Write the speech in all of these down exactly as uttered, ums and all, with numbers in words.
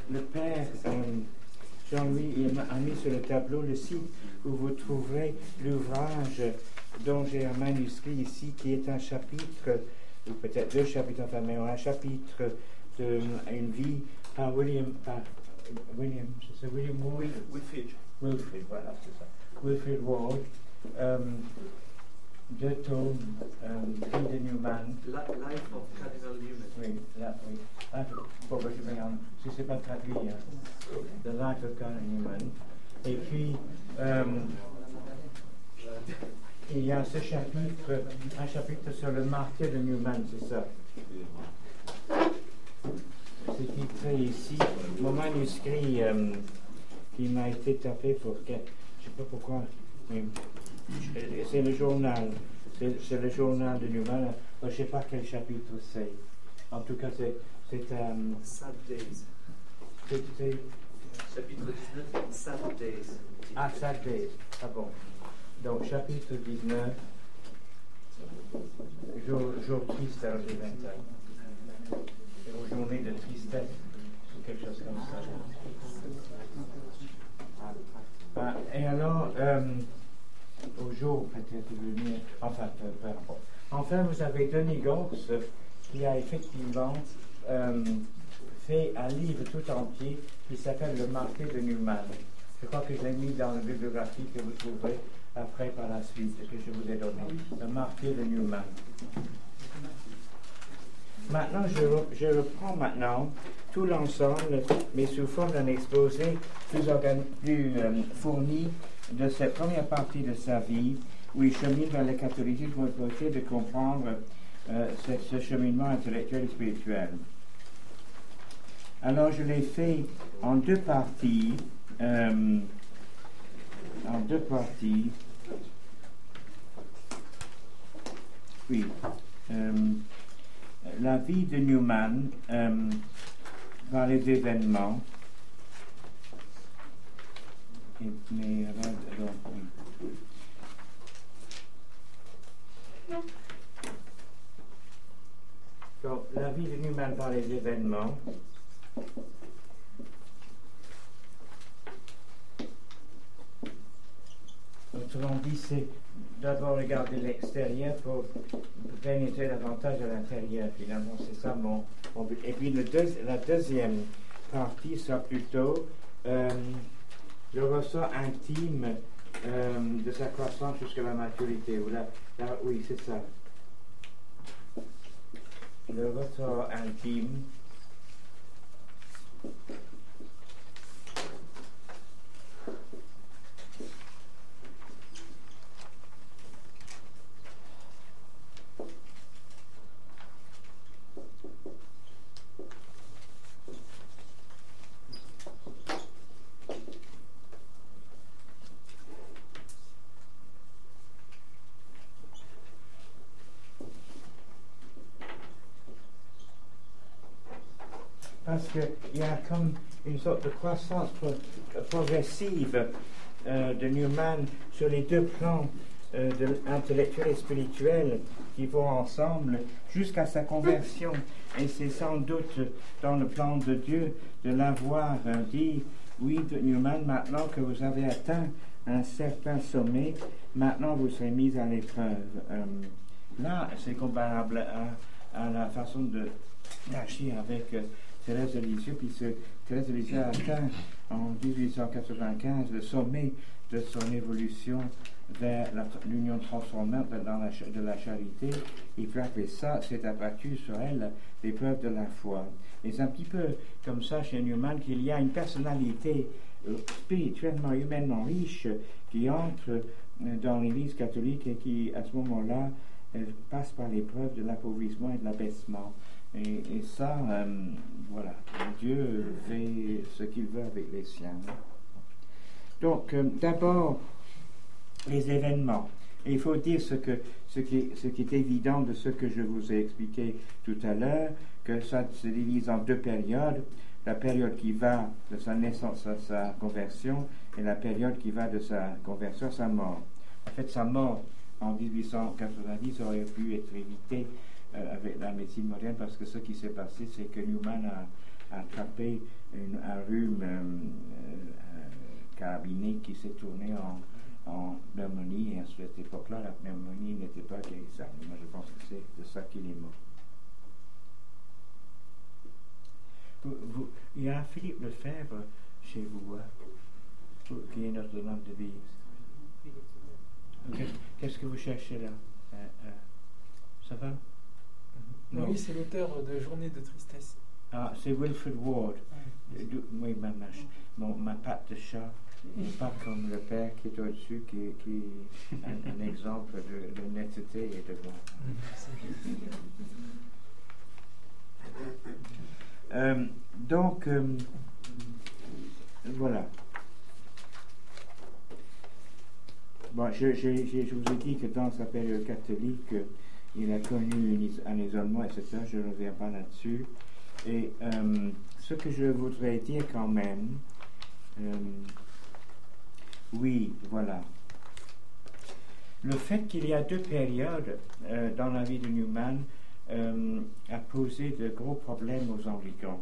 le père euh, Jean-Louis il a mis sur le tableau le site où vous trouverez l'ouvrage dont j'ai un manuscrit ici qui est un chapitre, ou peut-être deux chapitres, enfin, mais un chapitre d'une vie par William, par William, c'est William Ward? Wilfrid. Wilfrid, voilà, c'est ça. Wilfrid Ward. Euh, deux tomes, euh, Vie de Newman. Life of Cardinal Newman. Oui, là, oui. Ah, bon, ben, je vais en, si c'est pas traduit, hein. The Life of Cardinal Newman. Et puis, euh, il y a ce chapitre, un chapitre sur le martyr de Newman, c'est ça. C'est titré ici, mon manuscrit euh, qui m'a été tapé pour que, je ne sais pas pourquoi, mais c'est le journal, c'est, c'est le journal de Newman, je ne sais pas quel chapitre c'est. En tout cas, c'est... c'est um, Sad Days. C'est, c'est, chapitre dix-neuf, Sad Days. Ah, Sad Days, ah bon. Donc, chapitre dix-neuf, jour, jour triste à l'éventail. Aux journées de tristesse, ou quelque chose comme ça. Ah, et alors, euh, au jour peut-être venu, enfin, peu, peu importe. Enfin, vous avez Denis Gorce qui a effectivement euh, fait un livre tout entier qui s'appelle Le Martyr de Newman. Je crois que je l'ai mis dans la bibliographie que vous trouverez après par la suite, que je vous ai donné. Le Martyr de Newman. Maintenant, je, je reprends maintenant tout l'ensemble, mais sous forme d'un exposé plus, organ, plus euh, fourni de cette première partie de sa vie, où il chemine vers le catholicisme pour essayer de comprendre euh, ce, ce cheminement intellectuel et spirituel. Alors, je l'ai fait en deux parties. Euh, en deux parties. Oui. Euh, la vie de Newman euh, par les événements. Et, mais alors, alors, oui. Donc, la vie de Newman par les événements. Autrement dit, c'est d'abord regarder l'extérieur pour pénétrer davantage à l'intérieur. Finalement, c'est ça mon, mon but. Et puis, le deux, la deuxième partie sera plutôt euh, le ressort intime euh, de sa croissance jusqu'à la maturité. Ou la, la, oui, c'est ça. Le ressort intime. Parce qu'il y a comme une sorte de croissance pro- progressive euh, de Newman sur les deux plans euh, de intellectuel et spirituel qui vont ensemble jusqu'à sa conversion. Et c'est sans doute dans le plan de Dieu de l'avoir euh, dit, oui, de Newman, maintenant que vous avez atteint un certain sommet, maintenant vous serez mis à l'épreuve. Euh, là, c'est comparable à, à la façon de agir avec euh, Thérèse de Lisieux, puisque Thérèse de Lisieux a atteint en dix-huit cent quatre-vingt-quinze le sommet de son évolution vers la, l'union transformante dans la, de la charité, et puis après ça, s'est abattu sur elle l'épreuve de la foi. Et c'est un petit peu comme ça chez Newman qu'il y a une personnalité euh, spirituellement, humainement riche qui entre euh, dans l'Église catholique et qui, à ce moment-là, euh, passe par l'épreuve de l'appauvrissement et de l'abaissement. Et, et ça, euh, voilà, Dieu fait ce qu'il veut avec les siens. Donc, euh, d'abord, les événements. Et il faut dire ce, que, ce, qui, ce qui est évident de ce que je vous ai expliqué tout à l'heure, que ça se divise en deux périodes. La période qui va de sa naissance à sa conversion et la période qui va de sa conversion à sa mort. En fait, sa mort en dix-huit cent quatre-vingt-dix aurait pu être évitée Euh, avec la médecine moderne, parce que ce qui s'est passé, c'est que Newman a, a attrapé une, un rabbinique qui s'est tournée en, en pneumonie, et à cette époque-là, la pneumonie n'était pas guérissable. Moi, je pense que c'est de ça qu'il est mort. Vous, vous, il y a Philippe Lefebvre chez vous, hein, qui est notre homme de vie. Qu'est-ce, qu'est-ce que vous cherchez là? euh, euh, Ça va? Non. Oui, c'est l'auteur de Journée de tristesse. Ah, c'est Wilfred Ward. Ouais. Oui, ma, ma, mon, ma patte de chat n'est pas comme le père qui est au-dessus, qui, qui est un, un exemple de, de netteté et de bon. euh, donc, euh, voilà. Bon, je, je, je, je vous ai dit que dans sa période catholique, il a connu un isolement, et cetera. Je ne reviens pas là-dessus. Et euh, ce que je voudrais dire quand même, euh, oui, voilà. Le fait qu'il y a deux périodes euh, dans la vie de Newman euh, a posé de gros problèmes aux anglicans.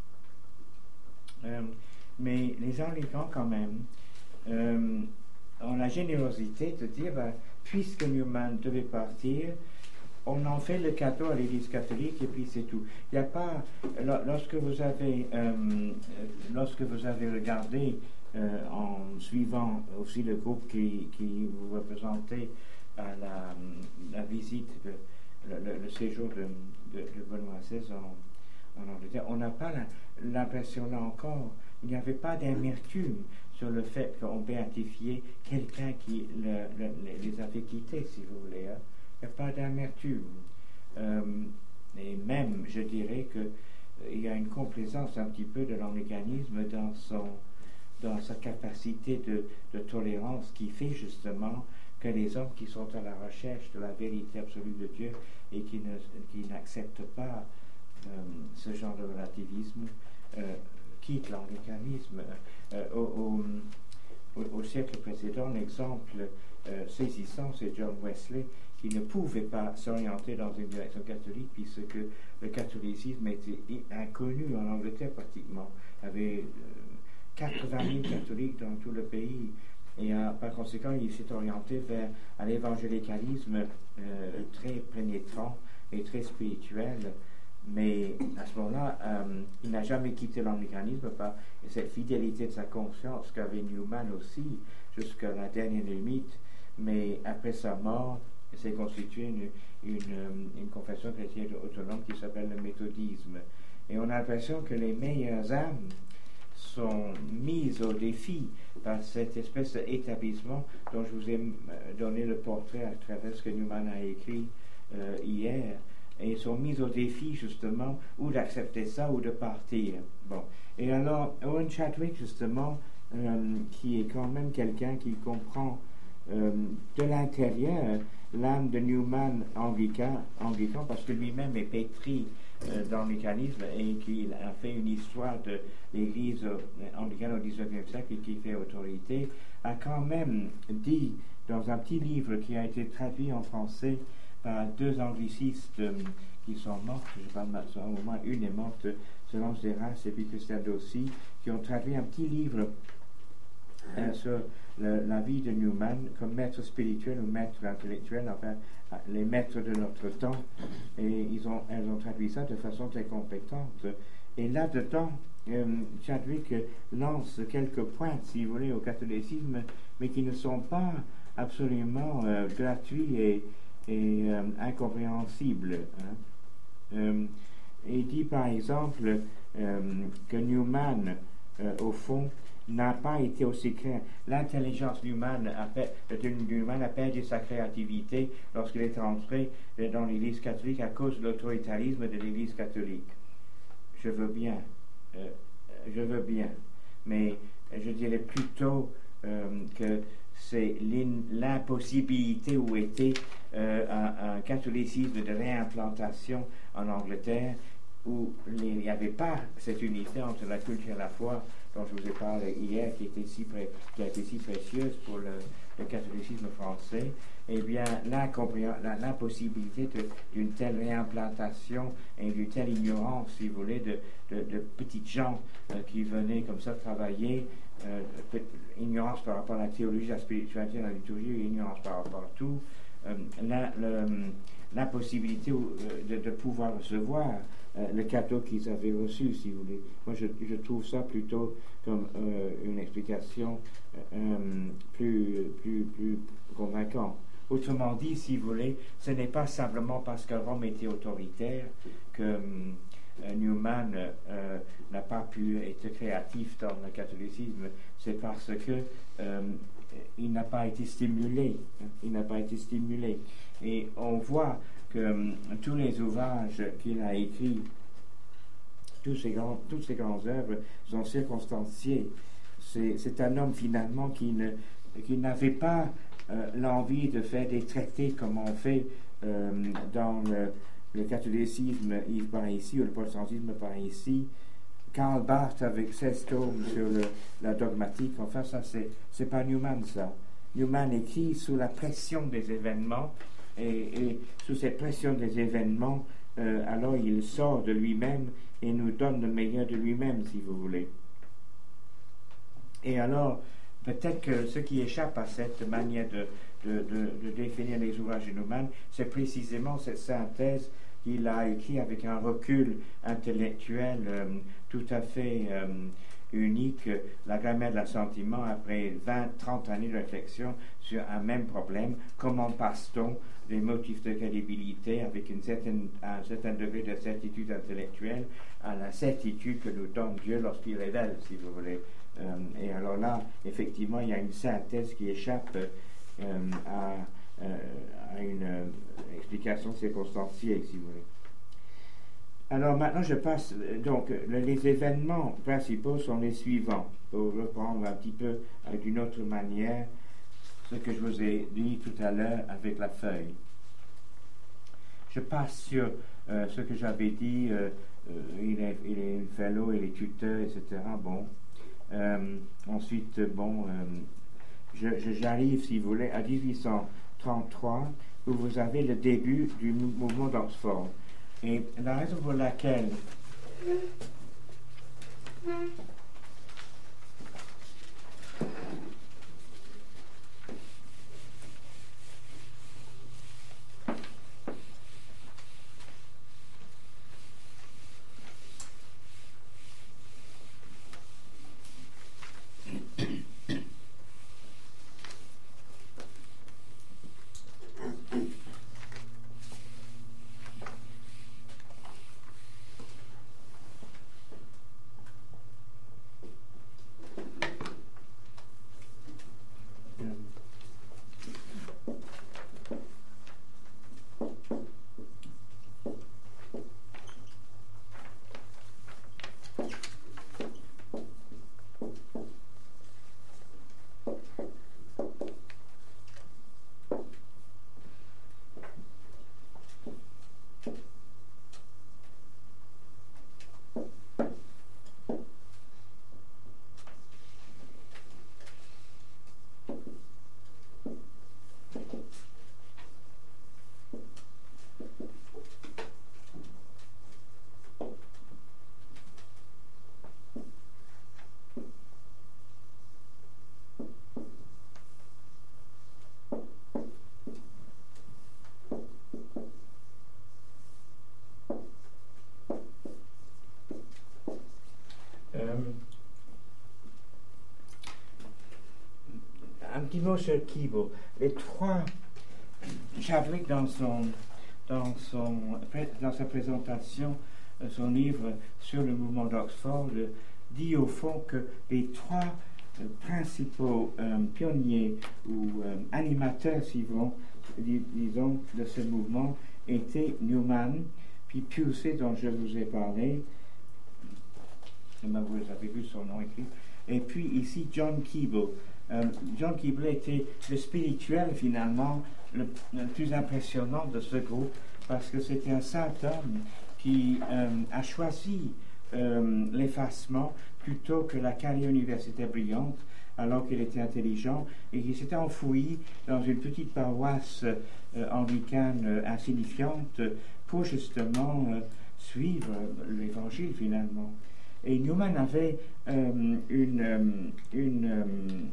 Euh, mais les anglicans, quand même, euh, ont la générosité de dire, ben, puisque Newman devait partir, on en fait le cadeau à l'Église catholique et puis c'est tout. Il n'y a pas, lorsque vous avez, euh, lorsque vous avez regardé, euh, en suivant aussi le groupe qui, qui vous représentait à la, la visite, de, le, le, le séjour de, de, de Benoît seize en, en Angleterre, on n'a pas la, l'impression là encore, il n'y avait pas d'amertume sur le fait qu'on béatifiait quelqu'un qui le, le, les avait quittés, si vous voulez. Hein. Il n'y a pas d'amertume. Euh, et même, je dirais qu'il euh, y a une complaisance un petit peu de l'anglicanisme dans, son, dans sa capacité de, de tolérance qui fait justement que les hommes qui sont à la recherche de la vérité absolue de Dieu et qui, ne, qui n'acceptent pas euh, ce genre de relativisme euh, quittent l'anglicanisme. Euh, au, au, au siècle précédent, l'exemple euh, saisissant, c'est John Wesley, qui ne pouvait pas s'orienter dans une direction catholique puisque le catholicisme était inconnu en Angleterre pratiquement. Il y avait euh, quatre-vingt mille catholiques dans tout le pays et euh, par conséquent il s'est orienté vers un évangélicalisme euh, très pénétrant et très spirituel. Mais à ce moment-là, euh, il n'a jamais quitté l'anglicanisme par cette fidélité de sa conscience qu'avait Newman aussi jusqu'à la dernière limite. Mais après sa mort, il s'est constitué une, une, une confession chrétienne autonome qui s'appelle le méthodisme. Et on a l'impression que les meilleures âmes sont mises au défi par cette espèce d'établissement dont je vous ai donné le portrait à travers ce que Newman a écrit euh, hier. Et ils sont mis au défi, justement, ou d'accepter ça, ou de partir. Bon. Et alors, Owen Chadwick, justement, euh, qui est quand même quelqu'un qui comprend euh, de l'intérieur l'âme de Newman anglican, anglican parce que lui-même est pétri euh, d'anglicanisme et qu'il a fait une histoire de l'Église anglicane au dix-neuvième siècle et qui fait autorité, a quand même dit, dans un petit livre qui a été traduit en français, par deux anglicistes euh, qui sont mortes, je sais pas, au moins une est morte, Solange Desras et puis Christian Dossi, qui ont traduit un petit livre euh, sur le, la vie de Newman comme maître spirituel ou maître intellectuel, enfin les maîtres de notre temps, et ils ont, elles ont traduit ça de façon très compétente. Et là-dedans, euh, Chadwick lance quelques points, si vous voulez, au catholicisme, mais qui ne sont pas absolument euh, gratuits et et euh, incompréhensible. Hein. Euh, il dit par exemple euh, que Newman, euh, au fond, n'a pas été aussi clair. L'intelligence Newman a, per- Newman a perdu sa créativité lorsqu'il est entré dans l'Église catholique à cause de l'autoritarisme de l'Église catholique. Je veux bien, euh, je veux bien, mais je dirais plutôt euh, que c'est l'impossibilité où était euh, un, un catholicisme de réimplantation en Angleterre où les, il n'y avait pas cette unité entre la culture et la foi dont je vous ai parlé hier, qui, était si pré, qui a été si précieuse pour le, le catholicisme français, eh bien, l'impossibilité d'une telle réimplantation et d'une telle ignorance, si vous voulez, de, de, de petites gens euh, qui venaient comme ça travailler, euh, ignorance par rapport à la théologie, à la spiritualité, à la liturgie, ignorance par rapport à tout, euh, l'impossibilité de, de pouvoir recevoir euh, le cadeau qu'ils avaient reçu, si vous voulez. Moi, je, je trouve ça plutôt comme euh, une explication euh, plus, plus, plus convaincante. Autrement dit, si vous voulez, ce n'est pas simplement parce que Rome était autoritaire que euh, Newman euh, n'a pas pu être créatif dans le catholicisme, c'est parce que euh, il n'a pas été stimulé. Il n'a pas été stimulé. Et on voit que euh, tous les ouvrages qu'il a écrits, tous ces grands, toutes ces grandes œuvres sont circonstanciés. C'est, c'est un homme finalement qui, ne, qui n'avait pas euh, l'envie de faire des traités comme on fait euh, dans le, le catholicisme par ici, ou le protestantisme par ici. Karl Barth avec seize tomes sur le, la dogmatique, enfin ça c'est, c'est pas Newman ça. Newman écrit sous la pression des événements, et, et sous cette pression des événements, euh, alors il sort de lui-même et nous donne le meilleur de lui-même, si vous voulez. Et alors, peut-être que ce qui échappe à cette manière de, de, de, de définir les ouvrages de Newman, c'est précisément cette synthèse qu'il a écrit avec un recul intellectuel euh, tout à fait euh, unique, la grammaire de l'assentiment, après vingt, trente années de réflexion sur un même problème. Comment passe-t-on des motifs de crédibilité avec une certaine, un certain degré de certitude intellectuelle à la certitude que nous donne Dieu lorsqu'il révèle, si vous voulez. Euh, et alors là, effectivement, il y a une synthèse qui échappe euh, à, euh, à une euh, explication circonstanciée, si vous voulez. Alors maintenant, je passe, donc, les événements principaux sont les suivants, pour reprendre un petit peu euh, d'une autre manière ce que je vous ai dit tout à l'heure avec la feuille. Je passe sur euh, ce que j'avais dit, euh, euh, il, est, il est fellow, il est tuteur, et cetera. Bon. Euh, ensuite, bon, euh, je, je, j'arrive, si vous voulez, à dix-huit cent trente-trois, où vous avez le début du mouvement d'Oxford. Et la raison pour laquelle un petit mot sur Keble. Les trois, Chadwick dans son, dans son, dans sa présentation, son livre sur le mouvement d'Oxford, dit au fond que les trois euh, principaux euh, pionniers ou euh, animateurs, si vous, dis, disons, de ce mouvement étaient Newman, puis Pusey, dont je vous ai parlé, vous avez vu son nom écrit, et puis ici John Keble. Euh, John Keble était le spirituel finalement le, le plus impressionnant de ce groupe, parce que c'était un saint homme qui euh, a choisi euh, l'effacement plutôt que la carrière universitaire brillante, alors qu'il était intelligent, et qui s'était enfoui dans une petite paroisse euh, anglicane euh, insignifiante pour justement euh, suivre l'évangile finalement. Et Newman avait euh, une, euh, une euh,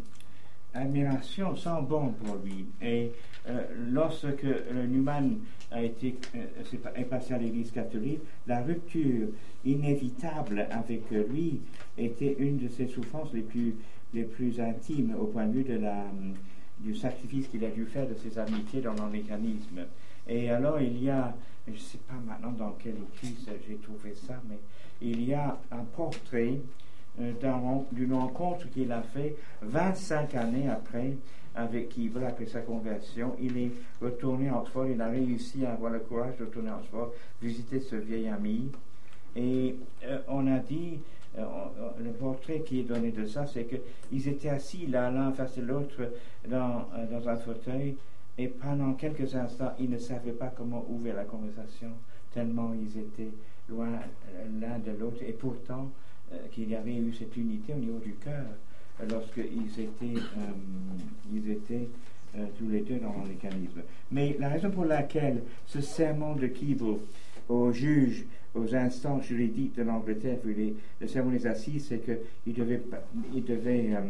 admiration sans borne pour lui. Et euh, lorsque euh, Newman a été, euh, est passé à l'Église catholique, la rupture inévitable avec lui était une de ses souffrances les plus, les plus intimes au point de vue de la, du sacrifice qu'il a dû faire de ses amitiés dans l'anglicanisme. Et alors il y a, je ne sais pas maintenant dans quel écrit j'ai trouvé ça, mais il y a un portrait euh, d'un, d'une rencontre qu'il a fait vingt-cinq années après avec Keble après sa conversion. Il est retourné à Oxford, il a réussi à avoir le courage de retourner à Oxford, visiter ce vieil ami. Et euh, on a dit, euh, on, le portrait qui est donné de ça, c'est qu'ils étaient assis là, l'un face de l'autre, dans, euh, dans un fauteuil, et pendant quelques instants, ils ne savaient pas comment ouvrir la conversation, tellement ils étaient loin euh, l'un de l'autre, et pourtant euh, qu'il y avait eu cette unité au niveau du cœur euh, lorsqu'ils étaient, euh, ils étaient euh, tous les deux dans l'anglicanisme. Mais la raison pour laquelle ce sermon de Keble aux juges, aux instances juridiques de l'Angleterre, les, le sermon des assises, c'est qu'il devait, il devait euh,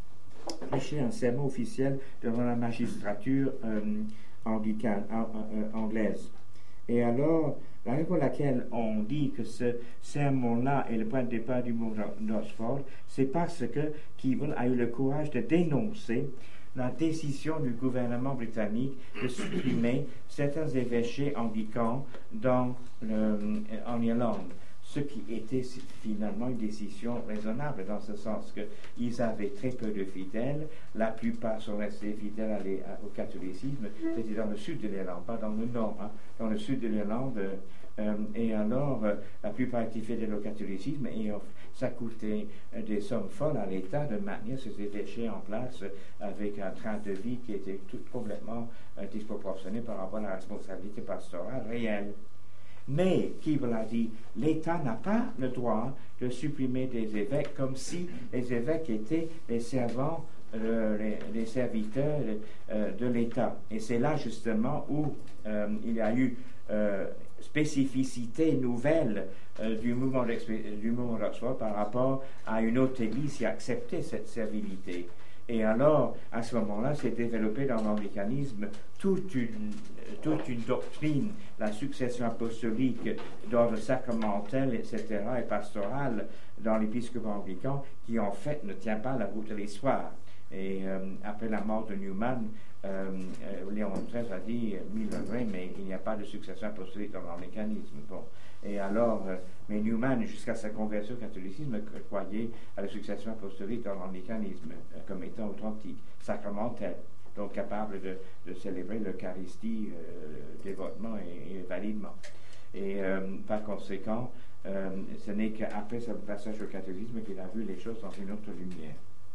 prêcher un sermon officiel devant la magistrature euh, anglicane, euh, anglaise. Et alors, la raison pour laquelle on dit que ce sermon-là est le point de départ du mouvement d'Oxford, c'est parce que Keble a eu le courage de dénoncer la décision du gouvernement britannique de supprimer certains évêchés anglicans dans le, en Irlande, ce qui était finalement une décision raisonnable dans ce sens qu'ils avaient très peu de fidèles, la plupart sont restés fidèles à à, au catholicisme, c'était dans le sud de l'Irlande, pas dans le nord, hein, dans le sud de l'Irlande, euh, et alors euh, la plupart étaient fidèles au catholicisme, et euh, ça coûtait euh, des sommes folles à l'État de maintenir ces évêchés en place euh, avec un train de vie qui était tout complètement euh, disproportionné par rapport à la responsabilité pastorale réelle. Mais, Keble a dit, l'État n'a pas le droit de supprimer des évêques comme si les évêques étaient les servants, euh, les, les serviteurs euh, de l'État. Et c'est là justement où euh, il y a eu euh, spécificité nouvelle euh, du mouvement du mouvement d'Oxford par rapport à une autre église qui acceptait cette servilité. Et alors, à ce moment-là, s'est développé dans l'anglicanisme toute une, toute une doctrine, la succession apostolique d'ordre sacramentel, et cetera, et pastoral dans l'épiscopat anglican, qui en fait ne tient pas la route de l'histoire. Et euh, après la mort de Newman, euh, euh, Léon treize a dit mille vrai, mais il n'y a pas de succession apostolique dans l'anglicanisme. Bon. Et alors, euh, mais Newman, jusqu'à sa conversion au catholicisme, croyait à la succession apostolique dans l'anglicanisme euh, comme étant authentique, sacramentel, donc capable de, de célébrer l'Eucharistie euh, dévotement et, et validement. Et euh, par conséquent, euh, ce n'est qu'après ce passage au catholicisme qu'il a vu les choses dans une autre lumière.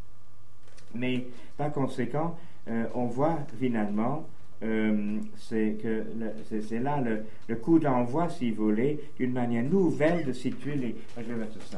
Mais par conséquent, euh, on voit finalement, euh, c'est que le, c'est, c'est là le, le coup d'envoi, si vous voulez, d'une manière nouvelle de situer les. Je vais mettre ça.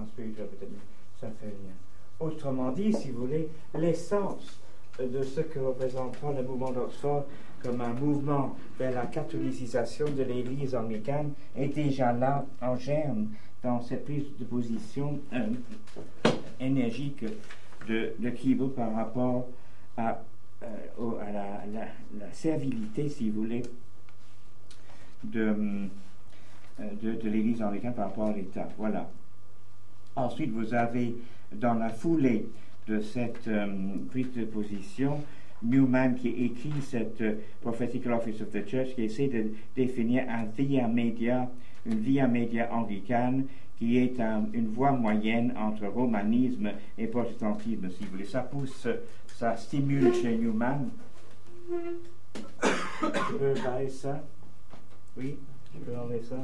spirituel, peut-être, ça fait rien. Autrement dit, si vous voulez, l'essence de ce que représentera le mouvement d'Oxford comme un mouvement vers la catholicisation de l'Église anglicane est déjà là, en germe, dans cette prise de position euh, énergique de, de Keble par rapport à, euh, au, à la, la, la servilité, si vous voulez, de, de, de l'Église anglicane par rapport à l'État. Voilà. Ensuite, vous avez, dans la foulée de cette euh, prise de position, Newman qui écrit cette uh, Prophetical Office of the Church, qui essaie de définir un via media, une via media anglicane, qui est un, une voie moyenne entre romanisme et protestantisme, si vous voulez. Ça pousse, ça stimule chez Newman. Je peux enlever ça? Oui, je peux enlever ça?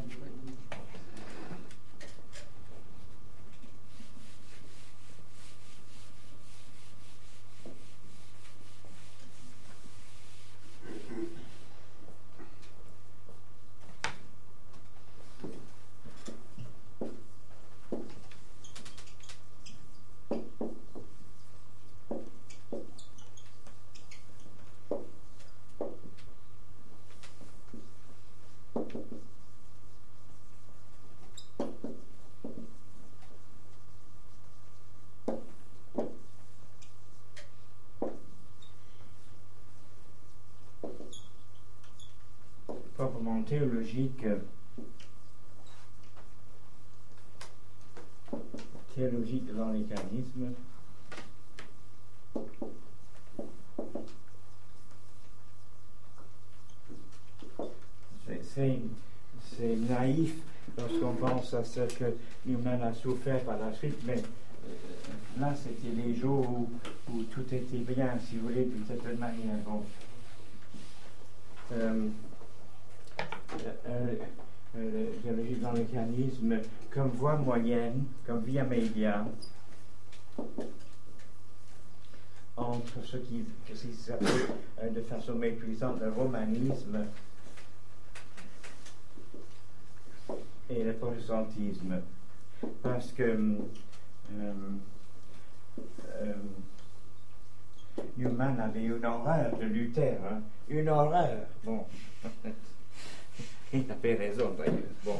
Proprement théologique, théologique de l'anglicanisme, c'est, c'est naïf lorsqu'on pense à ce que Newman a souffert par la suite, mais euh, là c'était les jours où, où tout était bien, si vous voulez, d'une certaine manière. Bon. Euh, Euh, euh, théologie de l'anglicanisme comme voie moyenne, comme via media entre ce qui, qui s'appelle euh, de façon méprisante le romanisme et le protestantisme, parce que euh, euh, Newman avait une horreur de Luther, hein, une horreur, bon. Il avait raison d'ailleurs. Bon.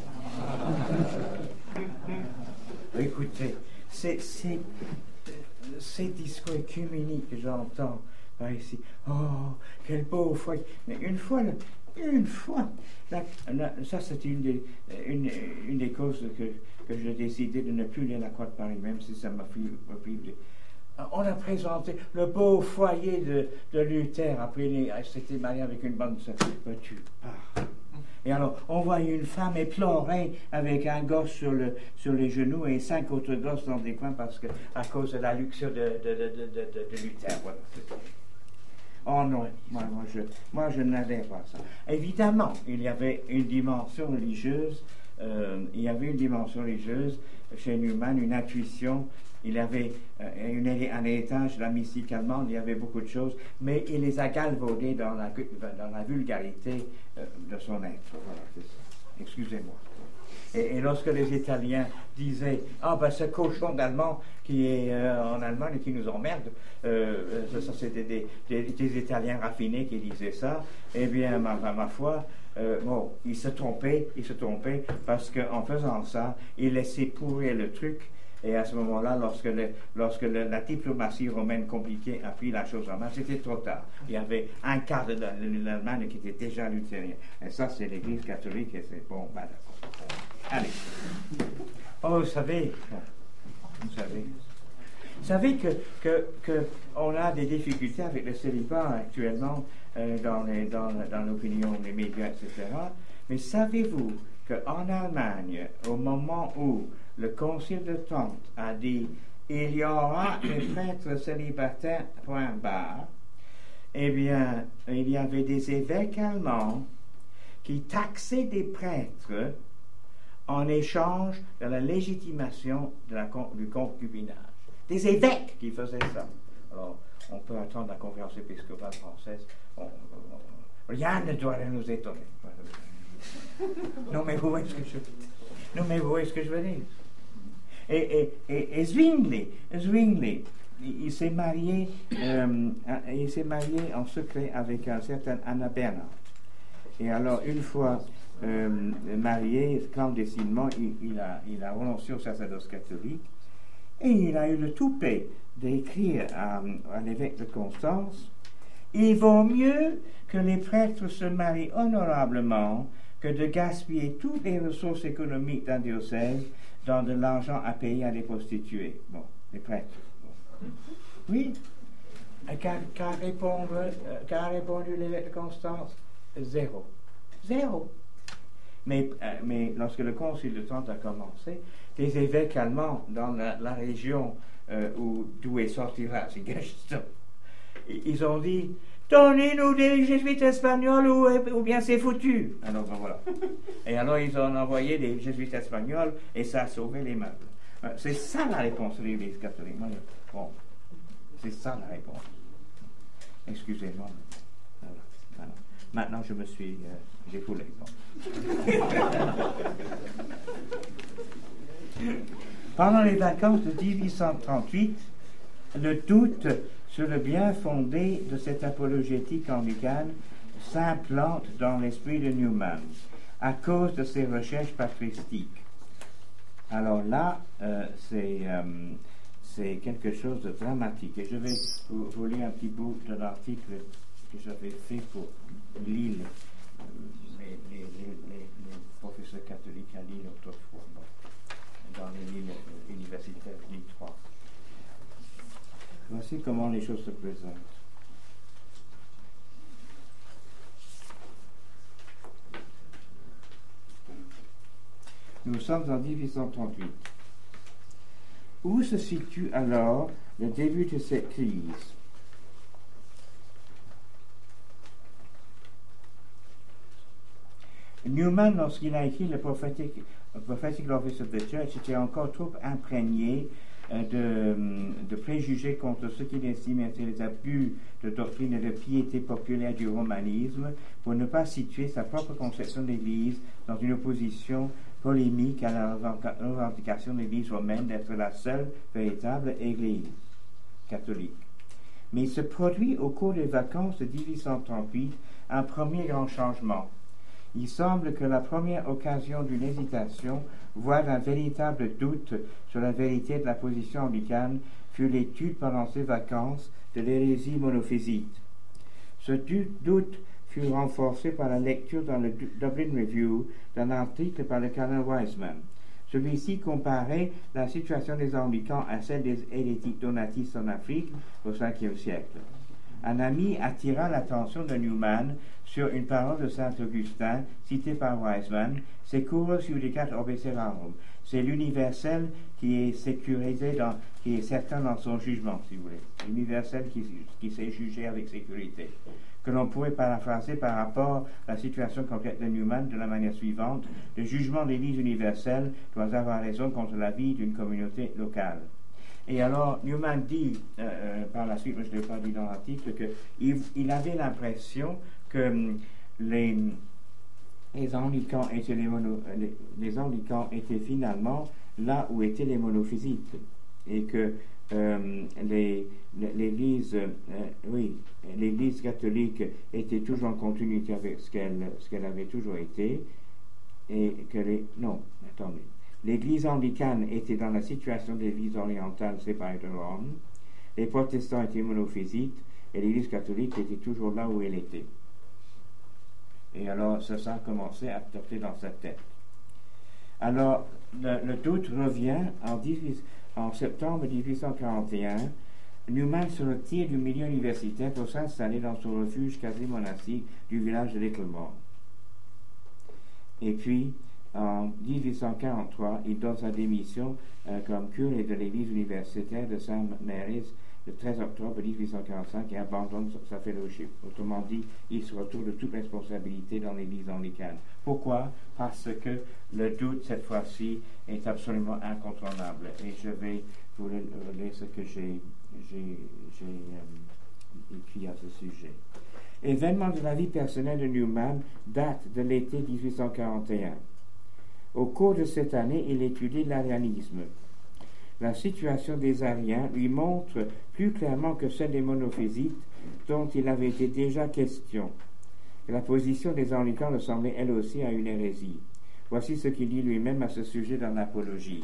Écoutez, c'est, c'est, ces discours écuméniques que j'entends par ici. Oh, quel beau foyer. Mais une fois, une fois, là, là, ça c'est une des, une, une des causes que, que j'ai décidé de ne plus lire la Croix de Paris, même si ça m'a privé. On a présenté le beau foyer de, de Luther, après les, c'était marié avec une bonne sœur. Tu pars. Et alors, on voit une femme éplorée avec un gosse sur, le, sur les genoux et cinq autres gosses dans des coins parce que, à cause de la luxure de, de, de, de, de, de Luther. Voilà. Oh non, moi, moi, je, moi je n'avais pas ça. Évidemment, il y avait une dimension religieuse, euh, il y avait une dimension religieuse chez Newman, une intuition. Il avait euh, une, un héritage de la mystique allemande, il y avait beaucoup de choses, mais il les a galvaudées dans la, dans la vulgarité euh, de son être. Voilà, c'est ça. Excusez-moi. Et, et lorsque les Italiens disaient « Ah, ben ce cochon d'Allemand qui est euh, en Allemagne et qui nous emmerde, euh, ça, ça c'était des, des, des Italiens raffinés qui disaient ça, eh bien, ma, ma, ma foi, euh, bon, ils se trompaient, ils se trompaient, parce qu'en faisant ça, ils laissaient pourrir le truc. Et à ce moment-là, lorsque, le, lorsque le, la diplomatie romaine compliquée a pris la chose en main, c'était trop tard. Il y avait un quart de l'Allemagne qui était déjà luthérien. Et ça, c'est l'Église catholique, et c'est bon, ben d'accord. Allez. Oh, vous savez, vous savez, vous savez que, que, que on a des difficultés avec le célibat actuellement euh, dans, les, dans, dans l'opinion des médias, et cetera. Mais savez-vous qu'en Allemagne, au moment où le Concile de Trente a dit « Il y aura des prêtres célibataires, point barre », eh bien, il y avait des évêques allemands qui taxaient des prêtres en échange de la légitimation de la, du concubinage. Des évêques qui faisaient ça. Alors, on peut attendre la conférence épiscopale française. On, on, on, rien ne doit nous étonner. Non, mais vous voyez ce que je veux dire. Non, mais vous voyez ce que je veux dire. Et, et, et, et Zwingli, Zwingli, il, il s'est marié, euh, il s'est marié en secret avec un certain Anna Bernhardt. Et alors, une fois euh, marié, clandestinement, il, il, a, il a renoncé au sacerdoce catholique et il a eu le toupet d'écrire à, à l'évêque de Constance: il vaut mieux que les prêtres se marient honorablement que de gaspiller toutes les ressources économiques d'un diocèse dans de l'argent à payer à des prostituées. Bon, les prêtres. Bon. Oui. Qu'a, qu'a, répondu, qu'a répondu l'évêque de Constance? Zéro. Zéro. Mais, euh, mais lorsque le concile de Trente a commencé, les évêques allemands dans la, la région euh, où, d'où est sorti Ratzinger, ils ont dit: donnez-nous des jésuites espagnols ou, ou bien c'est foutu. Alors ben voilà. Et alors ils ont envoyé des jésuites espagnols et ça a sauvé les meubles. C'est ça la réponse de l'Église catholique. Bon, c'est ça la réponse. Excusez-moi. Voilà. Voilà. Maintenant je me suis euh, j'ai foulé. Bon. Pendant les vacances de dix-huit cent trente-huit, le doute sur le bien fondé de cette apologétique anglicane s'implante dans l'esprit de Newman à cause de ses recherches patristiques. Alors là, euh, c'est, euh, c'est quelque chose de dramatique. Et je vais vous, vous lire un petit bout de l'article que j'avais fait pour Lille, euh, les, les, les, les professeurs catholiques à Lille autrefois, bon, dans les Lille universitaires Lille trois. Voici comment les choses se présentent. Nous sommes en dix-huit cent trente-huit. Où se situe alors le début de cette crise? Newman, lorsqu'il a écrit le Prophetic, Prophetic Office of the Church, était encore trop imprégné De, de préjugés contre ce qu'il estimait être les abus de doctrine et de piété populaire du romanisme pour ne pas situer sa propre conception de l'Église dans une opposition polémique à la revendication de l'Église romaine d'être la seule véritable Église catholique. Mais il se produit au cours des vacances de dix-huit cent trente-huit un premier grand changement. Il semble que la première occasion d'une hésitation, voire d'un véritable doute sur la vérité de la position anglicane, fut l'étude pendant ces vacances de l'hérésie monophysite. Ce doute fut renforcé par la lecture dans le Dublin Review d'un article par le canon Wiseman. Celui-ci comparait la situation des anglicans à celle des hérétiques donatistes en Afrique au cinquième siècle. Un ami attira l'attention de Newman sur une parole de saint Augustin citée par Wiseman: Securus judicat orbe serrarum. C'est l'universel qui est sécurisé, dans, qui est certain dans son jugement, si vous voulez. L'universel qui, qui sait juger avec sécurité. Que l'on pourrait paraphraser par rapport à la situation concrète de Newman de la manière suivante: le jugement de l'Église universelle doit avoir raison contre la vie d'une communauté locale. Et alors, Newman dit, euh, par la suite, je ne l'ai pas dit dans l'article, qu'il il avait l'impression que um, les, les, anglicans étaient les, mono, les, les anglicans étaient finalement là où étaient les monophysites. Et que euh, les, l'Église, euh, oui, l'Église catholique était toujours en continuité avec ce qu'elle, ce qu'elle avait toujours été. Et que les... Non, attendez. L'Église anglicane était dans la situation des Églises orientales séparées de Rome, les protestants étaient monophysites, et l'Église catholique était toujours là où elle était. Et alors, ça, ça a commencé à tourner dans sa tête. Alors, le, le doute revient en, dix-huit, en septembre dix-huit cent quarante et un. Newman se retire du milieu universitaire pour s'installer dans son refuge quasi-monastique du village de Littlemore. Et puis, en dix-huit cent quarante-trois, il donne sa démission euh, comme curé de l'église universitaire de Saint Mary's le treize octobre dix-huit cent quarante-cinq et abandonne sa fellowship. Autrement dit, il se retrouve de toute responsabilité dans l'église anglicane. Pourquoi? Parce que le doute, cette fois-ci, est absolument incontournable. Et je vais vous lire ce que j'ai, j'ai, j'ai euh, écrit à ce sujet. Événement de la vie personnelle de Newman date de l'été dix-huit cent quarante et un. Au cours de cette année, il étudie l'arianisme. la situation des Ariens lui montre plus clairement que celle des monophysites dont il avait été déjà question. La position des anglicans ressemblait elle aussi à une hérésie. Voici ce qu'il dit lui-même à ce sujet dans l'Apologie.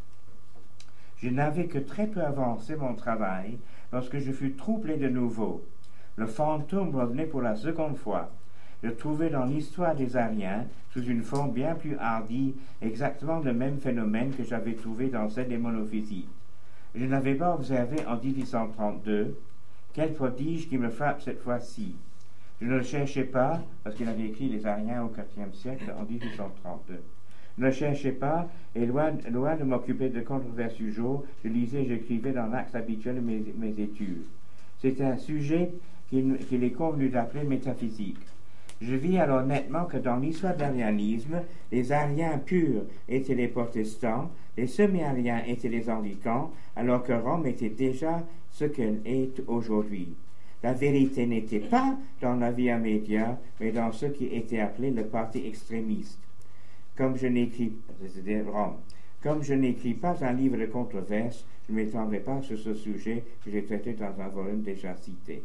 Je n'avais que très peu avancé mon travail lorsque je fus troublé de nouveau. Le fantôme revenait pour la seconde fois. Je trouvais dans l'histoire des Ariens, sous une forme bien plus hardie, exactement le même phénomène que j'avais trouvé dans celle des monophysites. Je n'avais pas observé en dix-huit cent trente-deux quel prodige qui me frappe cette fois-ci. Je ne le cherchais pas, parce qu'il avait écrit les Ariens au quatrième siècle en dix-huit cent trente-deux. Je ne le cherchais pas, et loin, loin de m'occuper de controverses du jour, je lisais et j'écrivais dans l'axe habituel de mes, mes études. C'était un sujet qu'il, qu'il est convenu d'appeler métaphysique. Je vis alors nettement que dans l'histoire de l'arianisme, les Ariens purs étaient les protestants, les semi-ariens étaient les anglicans, alors que Rome était déjà ce qu'elle est aujourd'hui. La vérité n'était pas dans la via media, mais dans ce qui était appelé le parti extrémiste. Comme je n'écris, c'est-à-dire Rome, comme je n'écris pas un livre de controverse, je ne m'étendrai pas sur ce sujet que j'ai traité dans un volume déjà cité.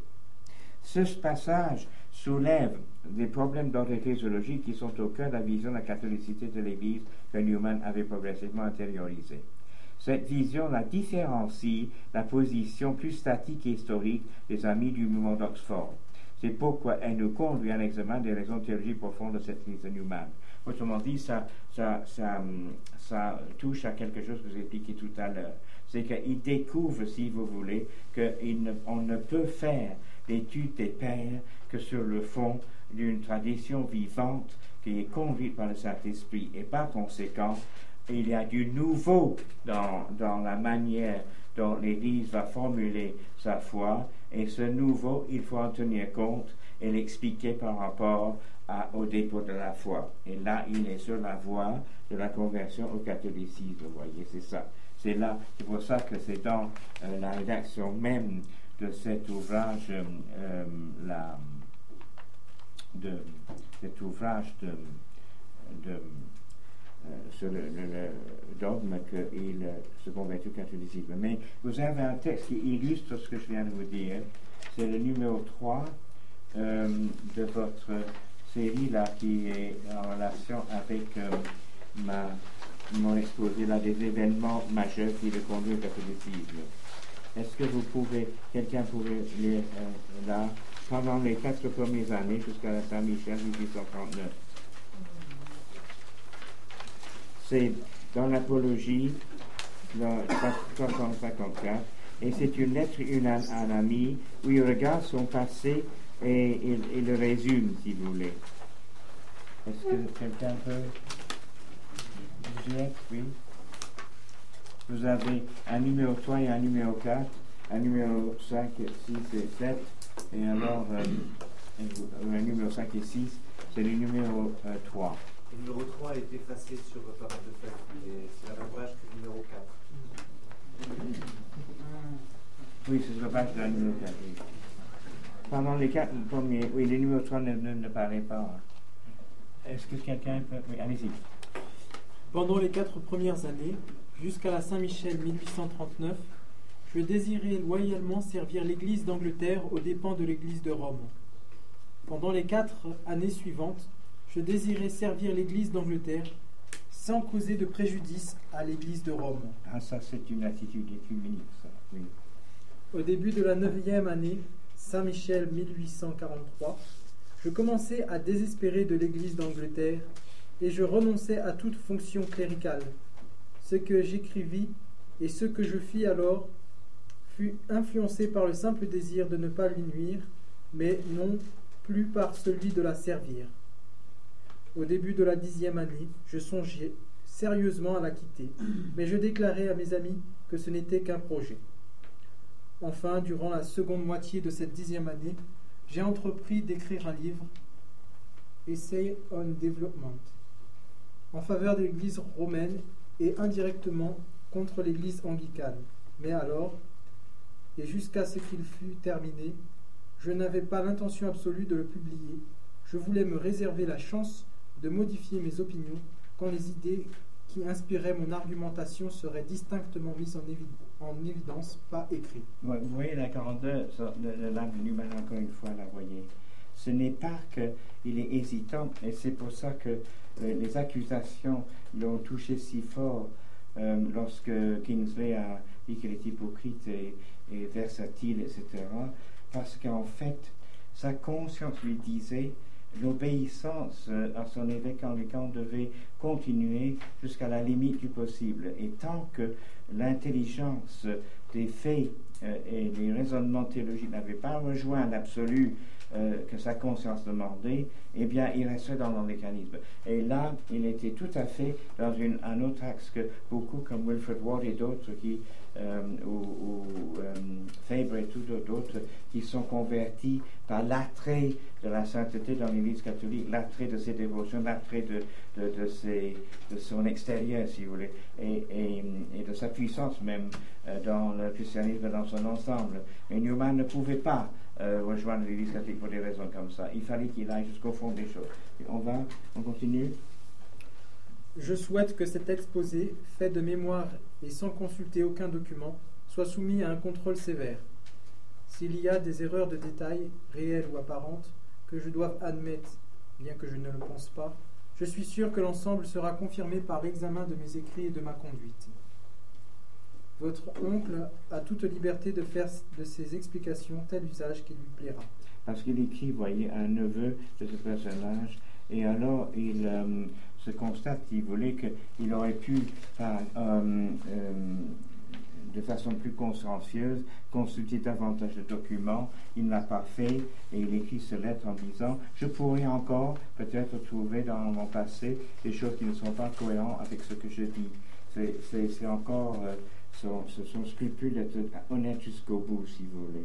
Ce passage soulève des problèmes d'ordre ecclésiologique qui sont au cœur de la vision de la catholicité de l'Église que Newman avait progressivement intériorisée. Cette vision la différencie de la position plus statique et historique des amis du mouvement d'Oxford. C'est pourquoi elle nous conduit à l'examen des raisons théologiques profondes de cette crise de Newman. Autrement dit, ça, ça, ça, ça touche à quelque chose que vous expliqué tout à l'heure. C'est qu'il découvre, si vous voulez, qu'on ne peut faire l'étude des pères que sur le fond d'une tradition vivante qui est conduite par le Saint-Esprit. Et par conséquent, il y a du nouveau dans, dans la manière dont l'Église va formuler sa foi, et ce nouveau, il faut en tenir compte et l'expliquer par rapport à, au dépôt de la foi. Et là, il est sur la voie de la conversion au catholicisme, vous voyez, c'est ça. C'est là, c'est pour ça que c'est dans euh, la rédaction même de cet ouvrage, euh, euh, la, de cet ouvrage de, de euh, sur le, le, le dogme qu'il se convertit au catholicisme. Mais vous avez un texte qui illustre ce que je viens de vous dire. C'est le numéro trois euh, de votre série là, qui est en relation avec euh, ma, mon exposé là, des événements majeurs qui le conduisent au catholicisme. Est-ce que vous pouvez, quelqu'un pourrait lire euh, là, pendant les quatre premières années jusqu'à la Saint-Michel, dix-huit cent trente-neuf? C'est dans l'Apologie, dans trois cent cinquante-quatre, et c'est une lettre une à un ami où il regarde son passé et il, il le résume, si vous voulez. Est-ce que quelqu'un peut dire? Oui. Vous avez un numéro trois et un numéro quatre, un numéro cinq, six et sept, et alors euh, un numéro cinq et six, c'est le numéro euh, trois. Le numéro trois est effacé sur pas mal de feuilles, et c'est la même page que le numéro quatre. Oui, c'est sur la page de la numéro quatre. Oui. Pendant les quatre premiers, oui, le numéro trois ne, ne, ne paraît pas. Est-ce que quelqu'un peut... Oui, allez-y. Pendant les quatre premières années, jusqu'à la Saint-Michel mille huit cent trente-neuf, je désirais loyalement servir l'Église d'Angleterre aux dépens de l'Église de Rome. Pendant les quatre années suivantes, je désirais servir l'Église d'Angleterre sans causer de préjudice à l'Église de Rome. Ah, ça, c'est une attitude écuménique, ça, oui. Au début de la neuvième année, Saint-Michel mille huit cent quarante-trois, je commençais à désespérer de l'Église d'Angleterre et je renonçais à toute fonction cléricale. Ce que j'écrivis et ce que je fis alors fut influencé par le simple désir de ne pas lui nuire, mais non plus par celui de la servir. Au début de la dixième année, je songeais sérieusement à la quitter, mais je déclarai à mes amis que ce n'était qu'un projet. Enfin, durant la seconde moitié de cette dixième année, j'ai entrepris d'écrire un livre, Essay on Development, en faveur de l'Église romaine et indirectement contre l'Église anglicane. Mais alors, et jusqu'à ce qu'il fût terminé, je n'avais pas l'intention absolue de le publier. Je voulais me réserver la chance de modifier mes opinions quand les idées qui inspirait mon argumentation serait distinctement mise en, évi- en évidence, pas écrit. Ouais, vous voyez la grandeur de, de l'âme de Newman, encore une fois, la voyez. Ce n'est pas qu'il est hésitant, et c'est pour ça que euh, les accusations l'ont touché si fort euh, lorsque Kingsley a dit qu'il est hypocrite et, et versatile, et cetera. Parce qu'en fait, sa conscience lui disait l'obéissance à son évêque anglican devait continuer jusqu'à la limite du possible. Et tant que l'intelligence des faits euh, et des raisonnements théologiques n'avaient pas rejoint l'absolu euh, que sa conscience demandait, eh bien, il restait dans l'anglicanisme. Et là, il était tout à fait dans une, un autre axe que beaucoup comme Wilfred Ward et d'autres qui Euh, ou, ou euh, Fabre et tous d'autres qui sont convertis par l'attrait de la sainteté dans l'Église catholique, l'attrait de ses dévotions, l'attrait de, de, de, ses, de son extérieur, si vous voulez, et, et, et de sa puissance même euh, dans le christianisme dans son ensemble. Mais Newman ne pouvait pas euh, rejoindre l'Église catholique pour des raisons comme ça. Il fallait qu'il aille jusqu'au fond des choses. Et on va, on continue. Je souhaite que cet exposé, fait de mémoire et sans consulter aucun document, soit soumis à un contrôle sévère. S'il y a des erreurs de détail, réelles ou apparentes, que je doive admettre, bien que je ne le pense pas, je suis sûr que l'ensemble sera confirmé par l'examen de mes écrits et de ma conduite. Votre oncle a toute liberté de faire de ces explications tel usage qui lui plaira. Parce qu'il écrit, vous voyez, un neveu de ce personnage, et alors il euh, se constate, si vous voulez, qu'il aurait pu, par, euh, euh, de façon plus consciencieuse, consulter davantage de documents. Il ne l'a pas fait, et il écrit cette lettre en disant « Je pourrais encore peut-être trouver dans mon passé des choses qui ne sont pas cohérentes avec ce que je dis. » C'est, c'est, c'est encore euh, son, son scrupule d'être honnête jusqu'au bout, si vous voulez.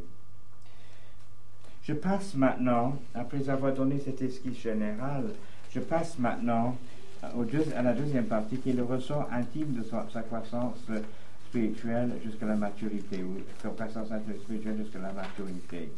Je passe maintenant, après avoir donné cette esquisse générale, je passe maintenant au deux, à la deuxième partie qui est le ressort intime de sa, sa croissance spirituelle jusqu'à la maturité, ou sa croissance spirituelle jusqu'à la maturité.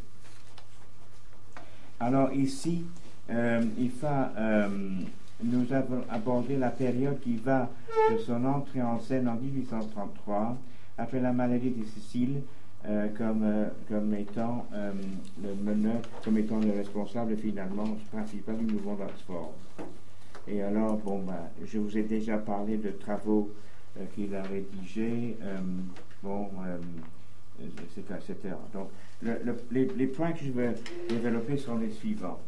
Alors ici, euh, il va, euh, nous avons abordé la période qui va de son entrée en scène en dix-huit cent trente-trois, après la maladie de Cécile, Euh, comme, euh, comme étant euh, le meneur, comme étant le responsable finalement principal du mouvement d'Oxford. Et alors, bon, ben, je vous ai déjà parlé de travaux euh, qu'il a rédigés, euh, bon, euh, et cetera. Donc, le, le, les, les points que je vais développer sont les suivants.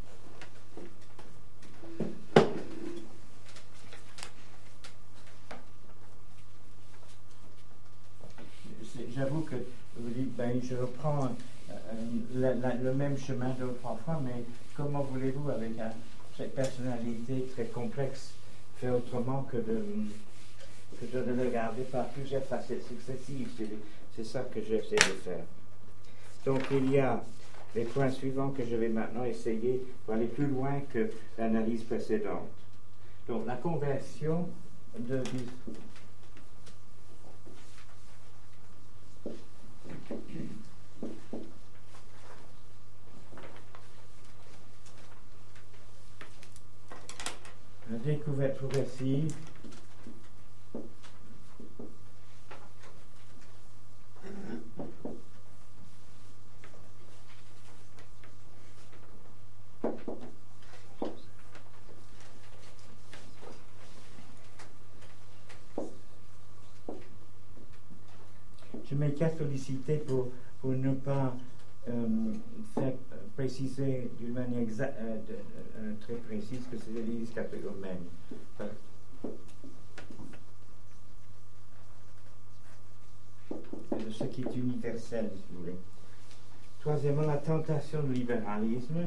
J'avoue que vous dites, ben, je reprends euh, la, la, le même chemin deux ou trois fois, mais comment voulez-vous, avec un, cette personnalité très complexe, faire autrement que de, que de le regarder par plusieurs facettes successives? C'est, c'est ça que j'essaie de faire. Donc, il y a les points suivants que je vais maintenant essayer pour aller plus loin que l'analyse précédente. Donc, la conversion de... La découverte progressive je mets catholicité pour, pour ne pas euh, faire préciser d'une manière exa- euh, de, euh, très précise que c'est l'Église catholique romaine. Enfin, ce qui est universel, si vous voulez. Troisièmement, la tentation du libéralisme.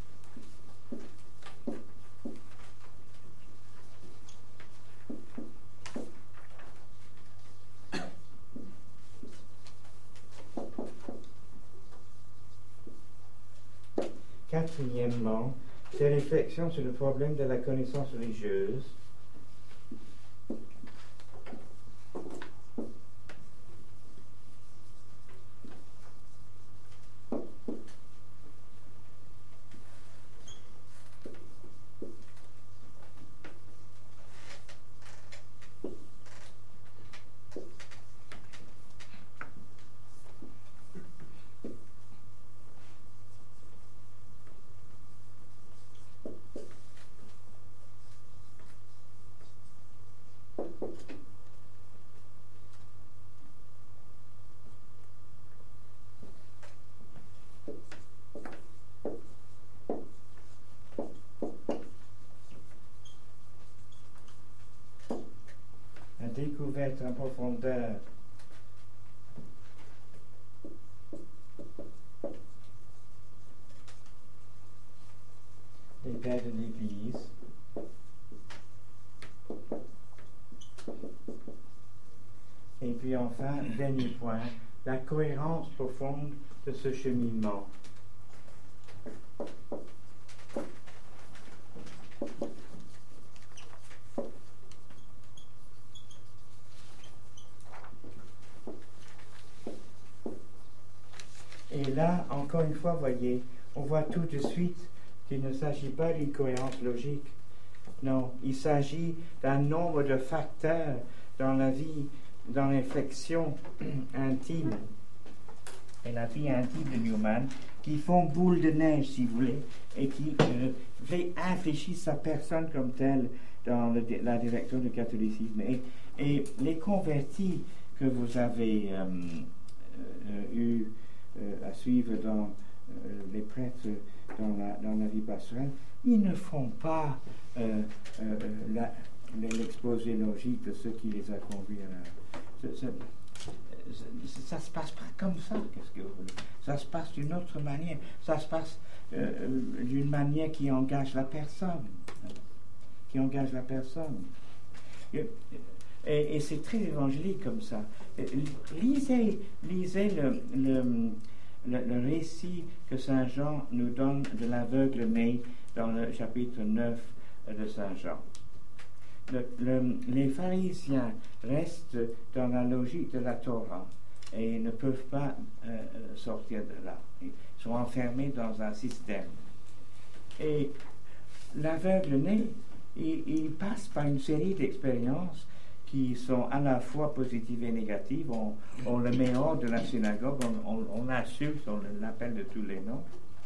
Quatrièmement, ces réflexions sur le problème de la connaissance religieuse. mettre en profondeur. Les pères de l'Église. Et puis enfin, dernier point, la cohérence profonde de ce cheminement. Et là, encore une fois, voyez, on voit tout de suite qu'il ne s'agit pas d'une cohérence logique. Non, il s'agit d'un nombre de facteurs dans la vie, dans les réflexions intimes et la vie intime de Newman qui font boule de neige, si vous voulez, et qui euh, infléchissent sa personne comme telle dans le, la direction du catholicisme. Et, et les convertis que vous avez euh, euh, eu euh, à suivre dans euh, les prêtres dans la, dans la vie pastorale, ils ne font pas euh, euh, la, l'exposé logique de ce qui les a conduits à la... Ça, ça, ça se passe pas comme ça, qu'est-ce que vous voulez. Ça se passe d'une autre manière. Ça se passe euh, d'une manière qui engage la personne. Qui engage la personne. Et, et, et c'est très évangélique comme ça. Lisez, lisez le, le, le, le récit que Saint Jean nous donne de l'aveugle né dans le chapitre neuf de Saint Jean. Le, le, les pharisiens restent dans la logique de la Torah et ne peuvent pas euh, sortir de là. Ils sont enfermés dans un système. Et l'aveugle né, il, il passe par une série d'expériences qui sont à la fois positives et négatives. On, on le met hors de la synagogue, on, on, on l'insulte, on l'appelle de tous les noms.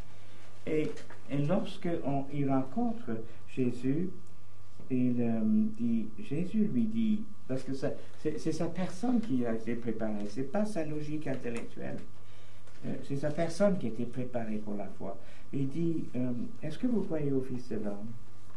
Et, et lorsqu'il rencontre Jésus, il euh, dit, Jésus lui dit, parce que ça, c'est, c'est sa personne qui a été préparée, c'est pas sa logique intellectuelle, euh, c'est sa personne qui a été préparée pour la foi. Il dit, euh, est-ce que vous croyez au Fils de l'homme?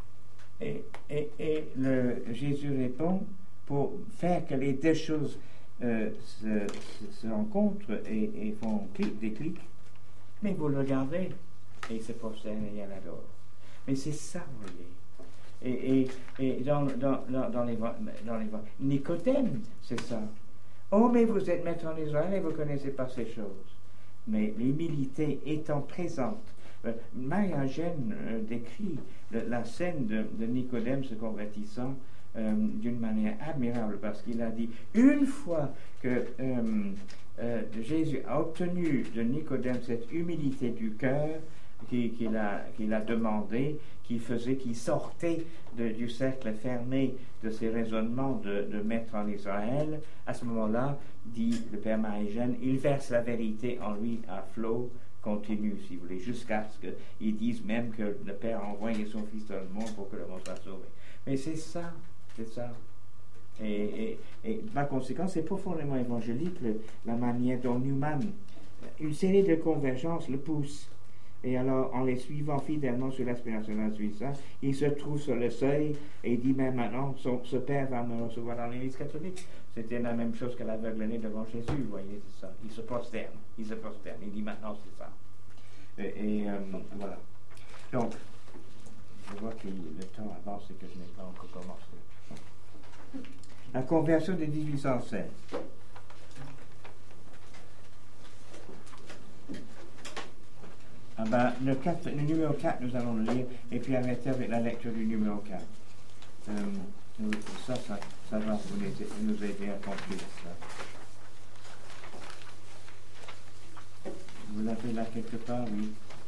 Et, et, et le, Jésus répond, pour faire que les deux choses euh, se, se, se rencontrent et, et font clic, des clics, mais vous le regardez et il se prosterne et il adore. Mais c'est ça, vous voyez. Et, et, et dans, dans, dans, dans, les, dans les Nicodème, c'est ça. Oh, mais vous êtes maître en Israël et vous ne connaissez pas ces choses. Mais l'humilité étant présente, euh, Marie-Eugène euh, décrit le, la scène de, de Nicodème se convertissant euh, d'une manière admirable, parce qu'il a dit, une fois que euh, euh, Jésus a obtenu de Nicodème cette humilité du cœur, qu'il a, qu'il a demandé, qui faisait, qui sortait de, du cercle fermé de ses raisonnements de, de maître en Israël, à ce moment-là, dit le Père Marie-Eugène, il verse la vérité en lui à flot continu, si vous voulez, jusqu'à ce qu'ils disent même que le Père a envoyé son Fils dans le monde pour que le monde soit sauvé. Mais c'est ça, c'est ça. Et, et, et par conséquent, c'est profondément évangélique le, la manière dont Newman, une série de convergences le pousse. Et alors, en les suivant fidèlement sur l'aspiration de Suisse, il se trouve sur le seuil et il dit, mais maintenant, son, ce père va me recevoir dans l'Église catholique. C'était la même chose que l'aveugle né devant Jésus, vous voyez, c'est ça. Il se prosterne, il se prosterne, il dit, maintenant, c'est ça. Et, et euh, voilà. Donc, je vois que le temps avance et que je n'ai pas encore commencé. La conversion de dix-huit cent seize. Ah ben, le, quatre, le numéro quatre, nous allons le lire, et puis arrêter avec la lecture du numéro quatre. Euh, ça, ça, ça va vous aider, nous aider à comprendre ça. Vous l'avez là quelque part, oui.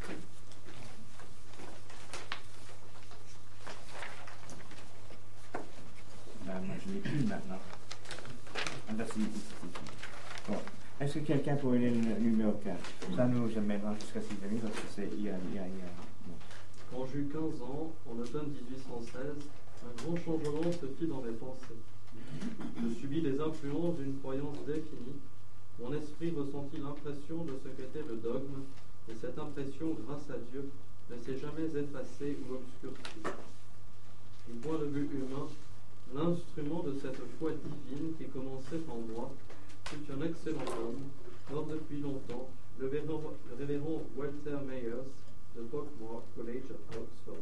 Ben, moi, je ne l'ai plus maintenant. Ah ben, c'est ici. Bon. Est-ce que quelqu'un pourrait lire le numéro quatre? Ça nous amènera jusqu'à six minutes parce que c'est il y a, il y a, il y a... Bon. Quand j'eus quinze ans, en automne dix-huit cent seize, un grand changement se fit dans mes pensées. Je subis les influences d'une croyance définie. Mon esprit ressentit l'impression de ce qu'était le dogme, et cette impression, grâce à Dieu, ne s'est jamais effacée ou obscurcie. Du point de vue humain, L'instrument de cette foi divine qui commençait en moi fut un excellent homme, mort depuis longtemps, le révérend, le révérend Walter Myers de Portmore College à Oxford.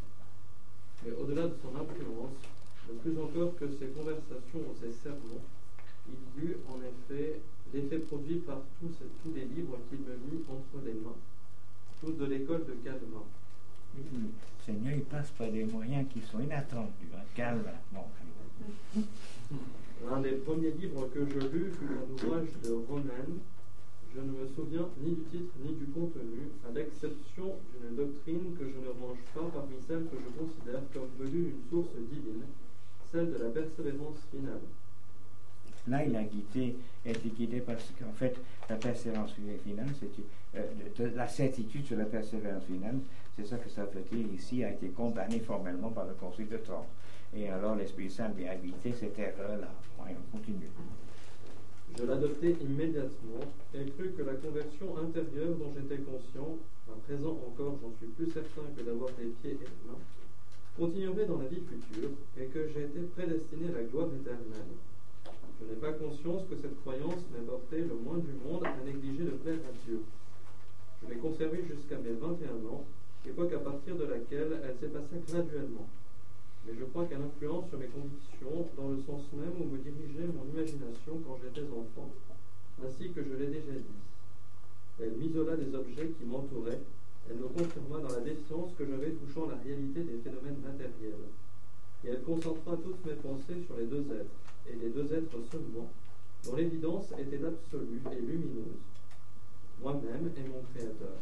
Mais au-delà de son influence, de plus encore que ses conversations ou ses sermons, il y eut en effet l'effet produit par tous, ces, tous les livres qu'il me mit entre les mains, tous de l'école de Calvin. Le Seigneur, il passe par des moyens qui sont inattendus. Hein. Calvin, bon. L'un des premiers livres que je lus fut un ouvrage de Romaine. Je ne me souviens ni du titre ni du contenu, à l'exception d'une doctrine que je ne range pas parmi celles que je considère comme venue d'une source divine, celle de la persévérance finale. Là, il a guidé, été guidé parce qu'en fait, la persévérance finale, c'est euh, de, de, la certitude sur la persévérance finale, c'est ça que ça veut dire ici, a été condamné formellement par le Concile de Trente. Et alors, l'Esprit Saint lui a évité cette erreur-là. Ouais, on continue. Je l'adoptai immédiatement et crus que la conversion intérieure dont j'étais conscient, à présent encore j'en suis plus certain que d'avoir des pieds et des mains, continuerait dans la vie future et que j'étais prédestiné à la gloire éternelle. Je n'ai pas conscience que cette croyance m'ait porté le moins du monde à négliger de plaire à Dieu. Je l'ai conservée jusqu'à mes vingt et un ans, époque à partir de laquelle elle s'est passée graduellement. Mais je crois qu'elle influence sur mes convictions dans le sens même où me dirigeait mon imagination quand j'étais enfant, ainsi que je l'ai déjà dit. Elle m'isola des objets qui m'entouraient, elle me confirma dans la défiance que j'avais touchant la réalité des phénomènes matériels. Et elle concentra toutes mes pensées sur les deux êtres, et les deux êtres seulement, dont l'évidence était absolue et lumineuse, moi-même et mon Créateur.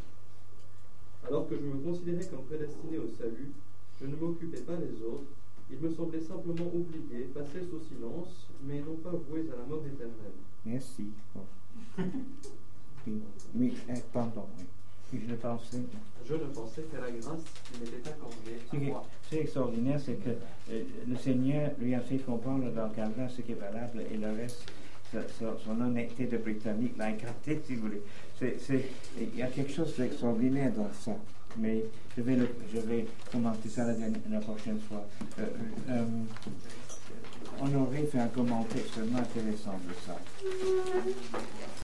Alors que je me considérais comme prédestiné au salut, je ne m'occupais pas des autres, ils me semblaient simplement oubliés, passés sous silence, mais non pas voués à la mort éternelle. Merci. Bon. Oui, oui eh, pardon, oui. Oui, je pensais. Je ne pensais qu'à la grâce qui m'était accordée à moi. Ce qui est extraordinaire, c'est que euh, le Seigneur lui a fait comprendre dans Calvin ce qui est valable et le reste, son, son honnêteté de Britannique l'a écarté, si vous voulez. C'est, c'est, il y a quelque chose d'extraordinaire dans ça. Mais je vais, le, je vais commenter ça la, la prochaine fois. Euh, euh, on aurait fait un commentaire extrêmement intéressant de ça.